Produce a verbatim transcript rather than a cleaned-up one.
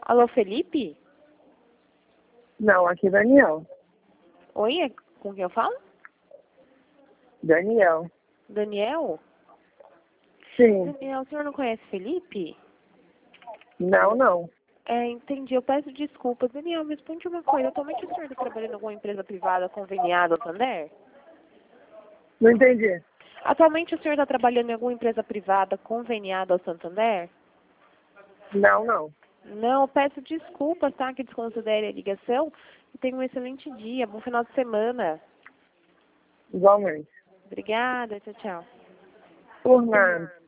Alô, Felipe? Não, aqui é Daniel. Oi, é com quem eu falo? Daniel. Daniel? Sim. Daniel, o senhor não conhece Felipe? Não, não. É, entendi. Eu peço desculpas. Daniel, me responde uma coisa. Atualmente o senhor está trabalhando em alguma empresa privada conveniada ao Santander? Não entendi. Atualmente o senhor está trabalhando em alguma empresa privada conveniada ao Santander? Não, não. Não, eu peço desculpas, tá? Que desconsidere a ligação. E tenha um excelente dia. Bom final de semana. Igualmente. Obrigada. Tchau, tchau. Por nada.